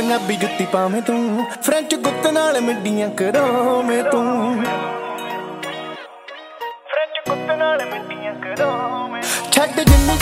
पंजाबी जुत्ती पावे तू, फ्रेंच गुत्त नाल मिड्डियां करावे तू, फ्रेंच गुत्त नाल मिड्डियां करावे। छड्ड जिन्नी